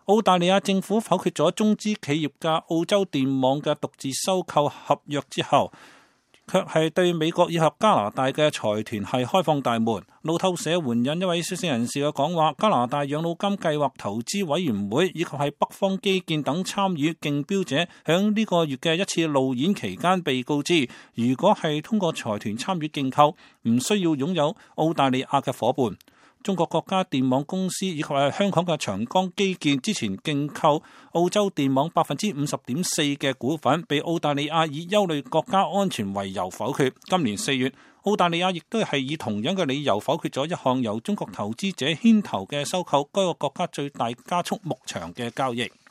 澳大利亞政府否決咗中資企業嘅澳洲電網嘅獨自收購合約之後，卻係對美國以及加拿大嘅財團係開放大門。路透社援引一位消息人士嘅講話，加拿大養老金計劃投資委員會以及係北方基建等參與競標者，響呢個月嘅一次路演期間被告知，如果係通過財團參與競購，唔需要擁有澳大利亞嘅伙伴。中國國家電網公司以及係香港嘅長江基建之前競購澳洲電網 50.4% 嘅股份，被澳大利亞以憂慮國家安全為由否決。今年4月，澳大利亞亦都係以同樣嘅理由否決咗一項由中國投資者牽頭嘅收購該個國家最大加速牧場嘅交易。